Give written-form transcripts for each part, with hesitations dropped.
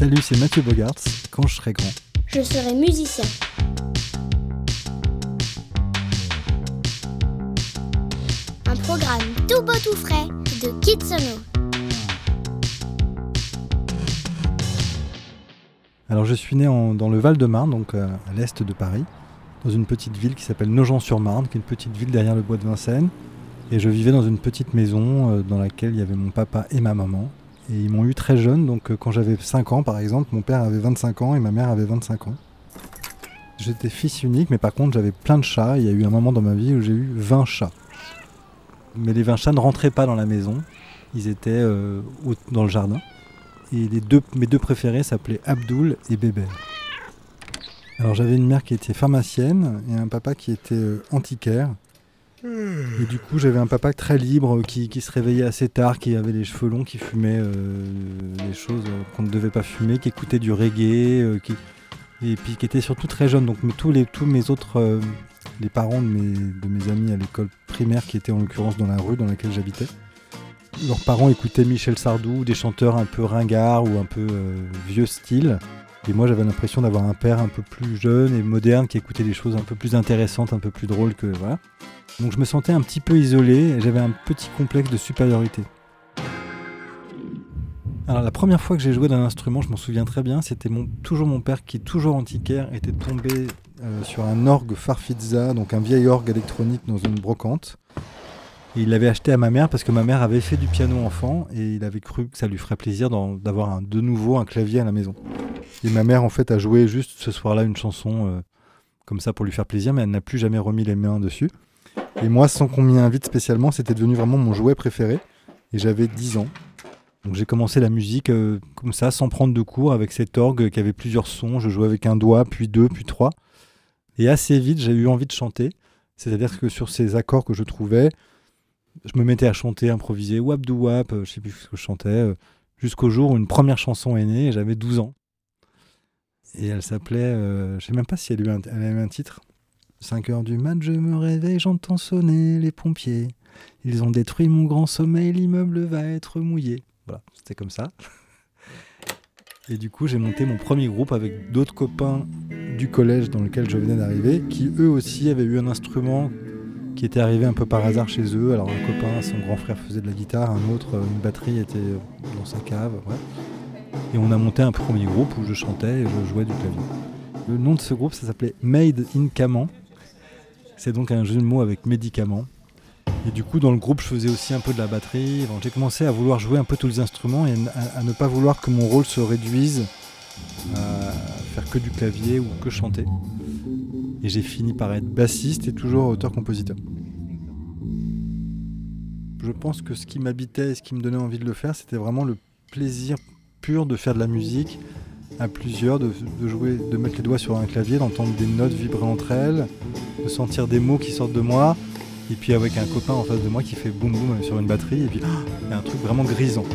Salut, c'est Mathieu Bogarts. Quand je serai grand, je serai musicien. Un programme tout beau tout frais de Kidsono. Alors je suis né dans le Val-de-Marne, donc à l'est de Paris, dans une petite ville qui s'appelle Nogent-sur-Marne, qui est une petite ville derrière le bois de Vincennes. Et je vivais dans une petite maison dans laquelle il y avait mon papa et ma maman. Et ils m'ont eu très jeune, donc quand j'avais 5 ans par exemple, mon père avait 25 ans et ma mère avait 25 ans. J'étais fils unique, mais par contre j'avais plein de chats. Il y a eu un moment dans ma vie où j'ai eu 20 chats. Mais les 20 chats ne rentraient pas dans la maison, ils étaient dans le jardin. Et mes deux préférés s'appelaient Abdoul et Bébert. Alors j'avais une mère qui était pharmacienne et un papa qui était antiquaire. Et du coup j'avais un papa très libre qui se réveillait assez tard, qui avait les cheveux longs, qui fumait des choses qu'on ne devait pas fumer, qui écoutait du reggae, et puis qui était surtout très jeune. Donc tous mes autres, les parents de mes amis à l'école primaire, qui étaient en l'occurrence dans la rue dans laquelle j'habitais, leurs parents écoutaient Michel Sardou, des chanteurs un peu ringards ou un peu vieux style. Et moi j'avais l'impression d'avoir un père un peu plus jeune et moderne qui écoutait des choses un peu plus intéressantes, un peu plus drôles que voilà. Donc je me sentais un petit peu isolé et j'avais un petit complexe de supériorité. Alors la première fois que j'ai joué d'un instrument, je m'en souviens très bien, c'était toujours mon père qui, toujours antiquaire, était tombé sur un orgue Farfisa, donc un vieil orgue électronique dans une brocante. Et il l'avait acheté à ma mère parce que ma mère avait fait du piano enfant et il avait cru que ça lui ferait plaisir d'avoir de nouveau un clavier à la maison. Et ma mère en fait a joué juste ce soir-là une chanson comme ça pour lui faire plaisir, mais elle n'a plus jamais remis les mains dessus. Et moi, sans qu'on m'y invite spécialement, c'était devenu vraiment mon jouet préféré. Et j'avais 10 ans. Donc j'ai commencé la musique comme ça, sans prendre de cours, avec cet orgue qui avait plusieurs sons. Je jouais avec un doigt, puis 2, puis 3. Et assez vite, j'ai eu envie de chanter. C'est-à-dire que sur ces accords que je trouvais, je me mettais à chanter, improviser, wap dou wap, je ne sais plus ce que je chantais, jusqu'au jour où une première chanson est née, et j'avais 12 ans. Et elle s'appelait, je ne sais même pas si elle avait un titre. 5h du mat, je me réveille, j'entends sonner les pompiers. Ils ont détruit mon grand sommeil, l'immeuble va être mouillé. Voilà, c'était comme ça. Et du coup, j'ai monté mon premier groupe avec d'autres copains du collège dans lequel je venais d'arriver, qui eux aussi avaient eu un instrument qui était arrivé un peu par hasard chez eux. Alors un copain, son grand frère faisait de la guitare, un autre, une batterie était dans sa cave. Ouais. Et on a monté un premier groupe où je chantais et je jouais du clavier. Le nom de ce groupe, ça s'appelait Made in Caman. C'est donc un jeu de mots avec médicaments. Et du coup, dans le groupe, je faisais aussi un peu de la batterie. Bon, j'ai commencé à vouloir jouer un peu tous les instruments et à ne pas vouloir que mon rôle se réduise à faire que du clavier ou que chanter. Et j'ai fini par être bassiste et toujours auteur-compositeur. Je pense que ce qui m'habitait et ce qui me donnait envie de le faire, c'était vraiment le plaisir pur de faire de la musique à plusieurs, de jouer, de mettre les doigts sur un clavier, d'entendre des notes vibrer entre elles, de sentir des mots qui sortent de moi, et puis avec un copain en face de moi qui fait boum boum sur une batterie, et puis il y a un truc vraiment grisant.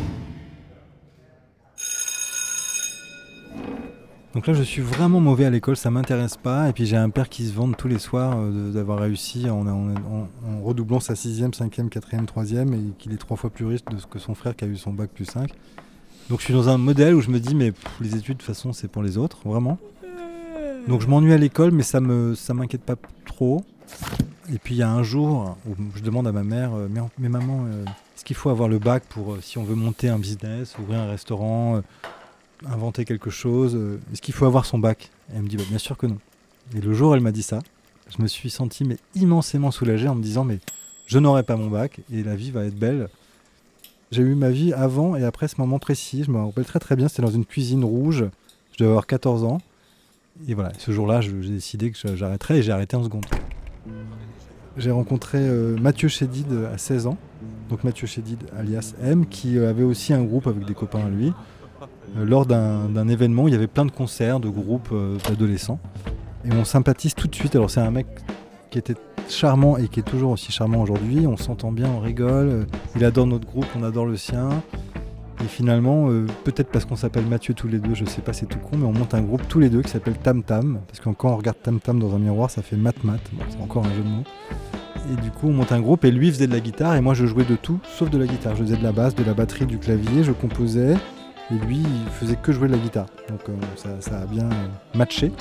Donc là je suis vraiment mauvais à l'école, ça m'intéresse pas, et puis j'ai un père qui se vante tous les soirs d'avoir réussi en redoublant sa 6e, 5e, 4e, 3e, et qu'il est 3 fois plus riche que son frère qui a eu son bac plus 5. Donc je suis dans un modèle où je me dis mais les études de toute façon c'est pour les autres, vraiment. Donc je m'ennuie à l'école mais ça m'inquiète pas trop. Et puis il y a un jour où je demande à ma mère mais maman, est-ce qu'il faut avoir le bac pour si on veut monter un business, ouvrir un restaurant, inventer quelque chose, est-ce qu'il faut avoir son bac? Et elle me dit bien sûr que non. Et le jour où elle m'a dit ça, je me suis senti immensément soulagé en me disant mais je n'aurai pas mon bac et la vie va être belle. J'ai eu ma vie avant et après ce moment précis, je me rappelle très très bien, c'était dans une cuisine rouge, je devais avoir 14 ans. Et voilà, ce jour-là, j'ai décidé que j'arrêterais et j'ai arrêté en seconde. J'ai rencontré Mathieu Chédid à 16 ans, donc Mathieu Chédid alias M, qui avait aussi un groupe avec des copains à lui, lors d'un événement où il y avait plein de concerts, de groupes d'adolescents. Et on sympathise tout de suite, alors c'est un mec qui était charmant et qui est toujours aussi charmant aujourd'hui, on s'entend bien, on rigole, il adore notre groupe, on adore le sien, et finalement, peut-être parce qu'on s'appelle Mathieu tous les deux, je sais pas, c'est tout con, mais on monte un groupe tous les deux qui s'appelle Tam Tam, parce que quand on regarde Tam Tam dans un miroir, ça fait Mat, bon, c'est encore un jeu de mots, et du coup on monte un groupe, et lui faisait de la guitare, et moi je jouais de tout, sauf de la guitare, je faisais de la basse, de la batterie, du clavier, je composais, Et lui, il faisait que jouer de la guitare. Donc ça a bien matché.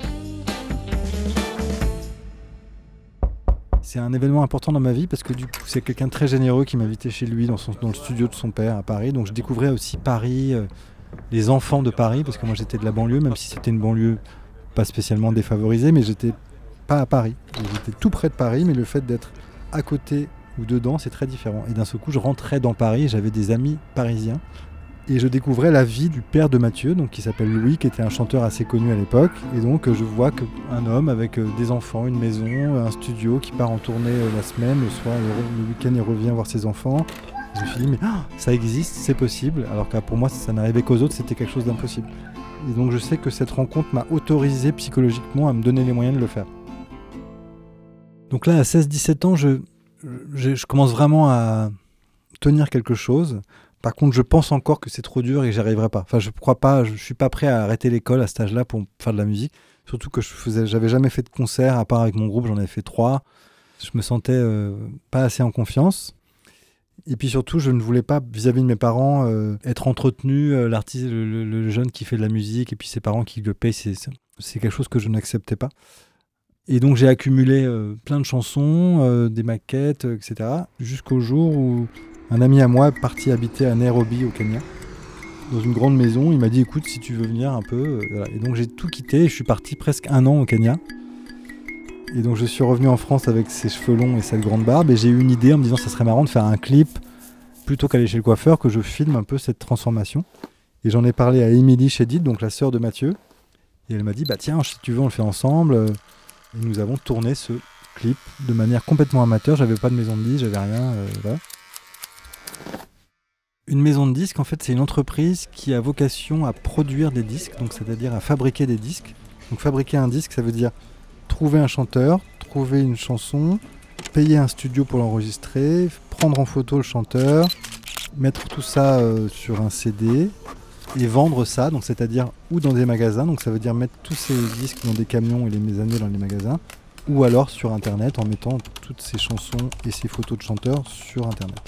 C'est un événement important dans ma vie parce que du coup, c'est quelqu'un de très généreux qui m'invitait chez lui dans le studio de son père à Paris. Donc je découvrais aussi Paris, les enfants de Paris, parce que moi j'étais de la banlieue, même si c'était une banlieue pas spécialement défavorisée, mais j'étais pas à Paris. J'étais tout près de Paris, mais le fait d'être à côté ou dedans, c'est très différent. Et d'un seul coup, je rentrais dans Paris et j'avais des amis parisiens. Et je découvrais la vie du père de Mathieu, donc qui s'appelle Louis, qui était un chanteur assez connu à l'époque. Et donc je vois qu'un homme avec des enfants, une maison, un studio, qui part en tournée la semaine, le soir, le week-end, il revient voir ses enfants. Je me suis dit, mais ça existe, c'est possible. Alors que pour moi, ça n'arrivait qu'aux autres, c'était quelque chose d'impossible. Et donc je sais que cette rencontre m'a autorisé psychologiquement à me donner les moyens de le faire. Donc là, à 16-17 ans, je commence vraiment à tenir quelque chose. Par contre, je pense encore que c'est trop dur et que j'y arriverai pas. Enfin, je crois pas, je suis pas prêt à arrêter l'école à cet âge-là pour faire de la musique. Surtout que j'avais jamais fait de concert, à part avec mon groupe, j'en avais fait 3. Je me sentais pas assez en confiance. Et puis surtout, je ne voulais pas, vis-à-vis de mes parents, être entretenu, l'artiste, le jeune qui fait de la musique, et puis ses parents qui le payent, c'est quelque chose que je n'acceptais pas. Et donc j'ai accumulé plein de chansons, des maquettes, etc. Jusqu'au jour où un ami à moi est parti habiter à Nairobi au Kenya, dans une grande maison. Il m'a dit écoute, si tu veux venir un peu. Voilà. Et donc j'ai tout quitté et je suis parti presque 1 an au Kenya. Et donc je suis revenu en France avec ses cheveux longs et cette grande barbe. Et j'ai eu une idée en me disant ça serait marrant de faire un clip plutôt qu'aller chez le coiffeur, que je filme un peu cette transformation. Et j'en ai parlé à Émilie Chédid, donc la sœur de Mathieu. Et elle m'a dit tiens, si tu veux, on le fait ensemble. Et nous avons tourné ce clip de manière complètement amateur. J'avais pas de maison de disques, j'avais rien. Voilà. Une maison de disques, en fait, c'est une entreprise qui a vocation à produire des disques, donc c'est-à-dire à fabriquer des disques. Donc fabriquer un disque, ça veut dire trouver un chanteur, trouver une chanson, payer un studio pour l'enregistrer, prendre en photo le chanteur, mettre tout ça sur un CD et vendre ça, donc c'est-à-dire ou dans des magasins, donc ça veut dire mettre tous ces disques dans des camions et les amener dans les magasins, ou alors sur Internet en mettant toutes ces chansons et ces photos de chanteurs sur Internet.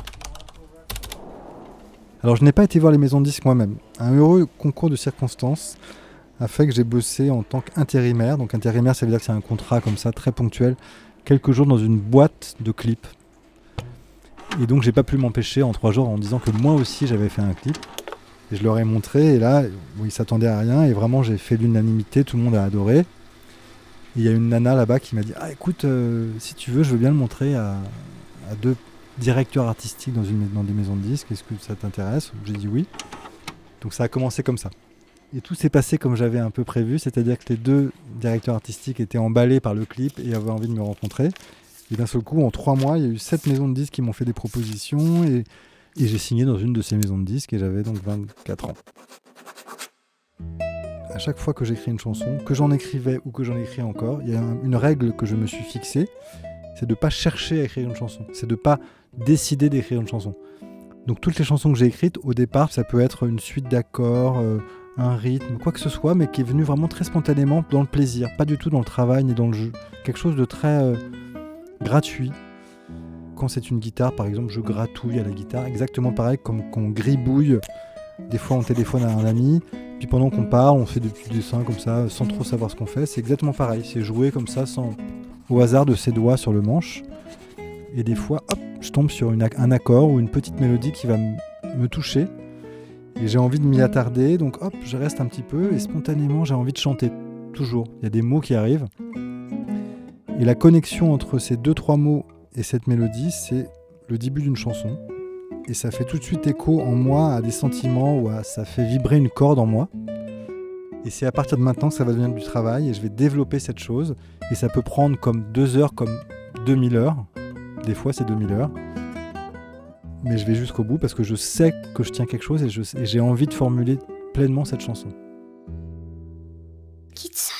Alors je n'ai pas été voir les maisons de disques moi-même. Un heureux concours de circonstances a fait que j'ai bossé en tant qu'intérimaire. Donc intérimaire, ça veut dire que c'est un contrat comme ça, très ponctuel, quelques jours dans une boîte de clips. Et donc j'ai pas pu m'empêcher en 3 jours en disant que moi aussi j'avais fait un clip. Et je leur ai montré, et là, ils s'attendaient à rien, et vraiment j'ai fait l'unanimité, tout le monde a adoré. Et il y a une nana là-bas qui m'a dit écoute, si tu veux, je veux bien le montrer à 2 directeur artistique dans des maisons de disques, est-ce que ça t'intéresse ? J'ai dit oui. Donc ça a commencé comme ça. Et tout s'est passé comme j'avais un peu prévu, c'est-à-dire que les 2 directeurs artistiques étaient emballés par le clip et avaient envie de me rencontrer. Et d'un seul coup, en 3 mois, il y a eu 7 maisons de disques qui m'ont fait des propositions et j'ai signé dans une de ces maisons de disques et j'avais donc 24 ans. À chaque fois que j'écris une chanson, que j'en écrivais ou que j'en écris encore, il y a une règle que je me suis fixée, c'est de ne pas chercher à écrire une chanson, c'est de ne pas décider d'écrire une chanson. Donc toutes les chansons que j'ai écrites, au départ, ça peut être une suite d'accords, un rythme, quoi que ce soit, mais qui est venu vraiment très spontanément dans le plaisir, pas du tout dans le travail ni dans le jeu. Quelque chose de très gratuit. Quand c'est une guitare, par exemple, je gratouille à la guitare, exactement pareil comme qu'on gribouille. Des fois, on téléphone à un ami, puis pendant qu'on parle, on fait des petits dessins comme ça, sans trop savoir ce qu'on fait. C'est exactement pareil, c'est jouer comme ça, au hasard de ses doigts sur le manche. Et des fois, hop, je tombe sur un accord ou une petite mélodie qui va me toucher. Et j'ai envie de m'y attarder, donc hop, je reste un petit peu et spontanément, j'ai envie de chanter. Toujours. Il y a des mots qui arrivent. Et la connexion entre ces 2-3 mots et cette mélodie, c'est le début d'une chanson. Et ça fait tout de suite écho en moi à des sentiments, ou ça fait vibrer une corde en moi. Et c'est à partir de maintenant que ça va devenir du travail et je vais développer cette chose. Et ça peut prendre comme 2 heures, comme 2000 heures. Des fois, c'est 2000 heures. Mais je vais jusqu'au bout parce que je sais que je tiens quelque chose et j'ai envie de formuler pleinement cette chanson. Kids.